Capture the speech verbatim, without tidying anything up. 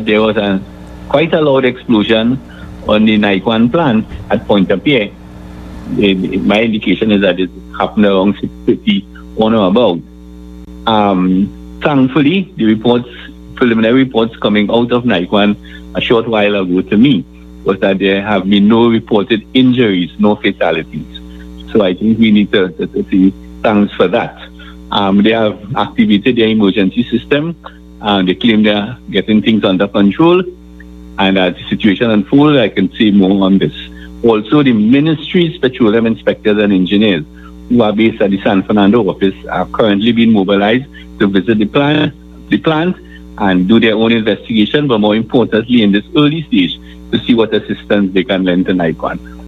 that there was a quite a loud explosion on the Naikwan plant at Pointe-a-Pierre. My indication is that it happened around six thirty on or about. Um, thankfully, the reports, preliminary reports coming out of Naikwan a short while ago to me was that there have been no reported injuries, no fatalities. So I think we need to, to, to say thanks for that. Um, they have activated their emergency system, and they claim they're getting things under control. And as the situation unfolds, I can say more on this. Also, the ministry's petroleum inspectors and engineers who are based at the San Fernando office are currently being mobilized to visit the plant, the plant and do their own investigation, but more importantly, in this early stage, to see what assistance they can lend to Naikwan.